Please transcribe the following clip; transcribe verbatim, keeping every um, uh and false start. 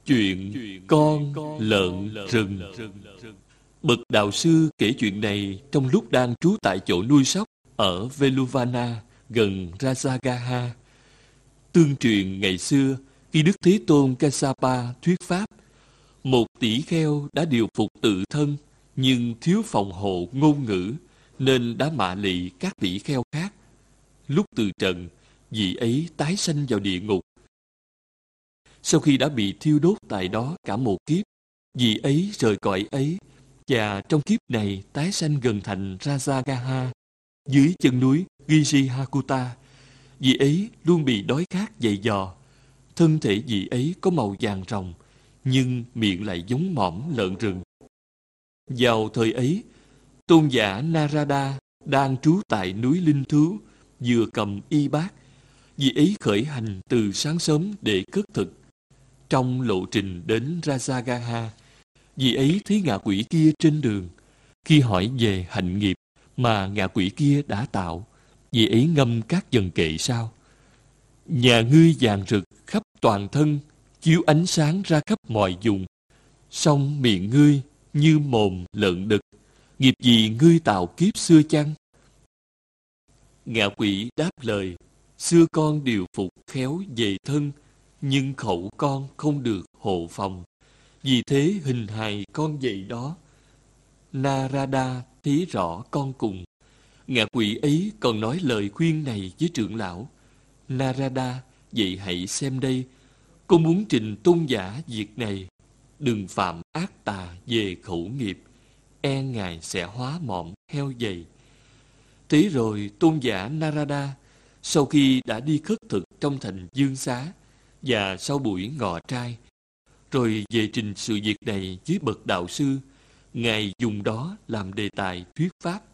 Chuyện con lợn rừng. Bậc đạo sư kể chuyện này trong lúc đang trú tại chỗ nuôi sóc ở Veluvana gần Rajagaha. Tương truyền ngày xưa, khi Đức Thế Tôn Kassapa thuyết pháp, một tỷ kheo đã điều phục tự thân nhưng thiếu phòng hộ ngôn ngữ nên đã mạ lị các tỷ kheo khác. Lúc từ trần, vị ấy tái sanh vào địa ngục. Sau khi đã bị thiêu đốt tại đó cả một kiếp, vị ấy rời cõi ấy và trong kiếp này tái sanh gần thành Rajagaha dưới chân núi Girihakuta. Vị ấy luôn bị đói khát dày dò. Thân thể vị ấy có màu vàng ròng, nhưng miệng lại giống mõm lợn rừng. Vào thời ấy, tôn giả Narada đang trú tại núi Linh Thú, vừa cầm y bát. Vị ấy khởi hành từ sáng sớm để cất thực. Trong lộ trình đến Rajagaha, vị ấy thấy ngạ quỷ kia trên đường. Khi hỏi về hạnh nghiệp mà ngạ quỷ kia đã tạo, vị ấy ngâm các dần kệ sau: Nhà ngươi vàng rực khắp toàn thân, chiếu ánh sáng ra khắp mọi vùng. Song miệng ngươi như mồm lợn đực, nghiệp gì ngươi tạo kiếp xưa chăng? Ngạ quỷ đáp lời: Xưa con điều phục khéo về thân, nhưng khẩu con không được hộ phòng, vì thế hình hài con vậy đó. Narada thấy rõ con cùng. Ngạ quỷ ấy còn nói lời khuyên này với trưởng lão: Narada, vậy hãy xem đây, con muốn trình tôn giả việc này. Đừng phạm ác tà về khẩu nghiệp, e ngài sẽ hóa mọm heo dày. Thế rồi tôn giả Narada, sau khi đã đi khất thực trong thành Dương Xá và sau buổi ngọ trai, rồi về trình sự việc này với bậc đạo sư, ngài dùng đó làm đề tài thuyết pháp.